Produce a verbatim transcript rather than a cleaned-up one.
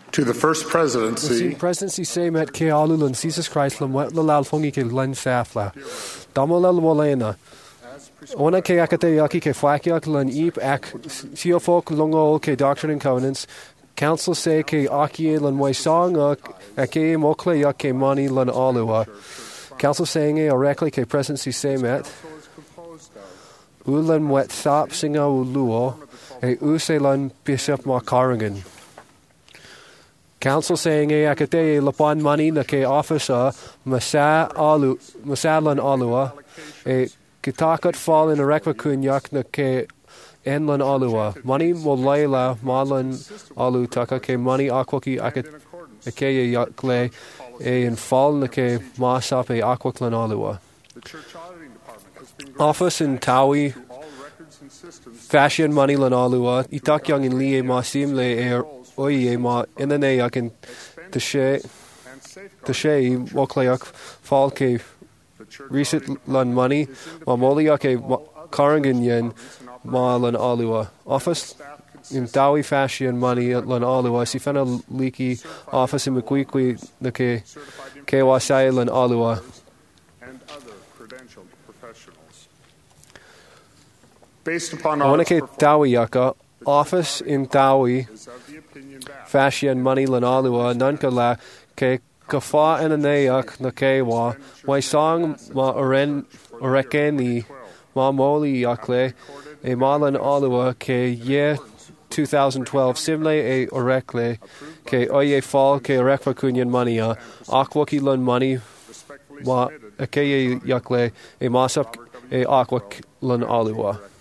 To the first presidency, presidency say met ke alulan Jesus Christ lam wet lal fongi ke len safla. Damolal molena. Ona ke akate yaki ke flakiak lan ip ak siofok longol ke Doctrine and Covenants. Council say ke aki lan way song ake mokle yak ke money lan alua. Council saying a orekli ke presidency say met. Ulan wet thop singa uluo e uselan Bishop Markarangan. Council saying e akate lapan money na ke officer masa alu masalan alua e kitakat fall in a rekwa kunyak na ke enlan alua money molayla malan alu taka ke money akwaki akat ke yakle e in fall na ke masap e akwaklan alua. Office in Tawi fashion money lan alua itak yang in liye masim le e oye ma inane yakin tashe tashe wokleyak fall ke recent lan money ma moliyak e karangan yen ma lan alua office in Tawi fashion money lan alua si fena leaky office in mkwikwi na ke ke wasai lan alua. Based upon our Tawi yaka office in Tawi fashion money lan alua nanka la ke kafa enaneyak na ke wa my song ma oren orekeni ma moli yakle e malan alua ke ye twenty twelve simle e orekle ke oye fall ke orekwa kunyan mania akwaki lan money ma ke yakle e masap e akwak lan alua.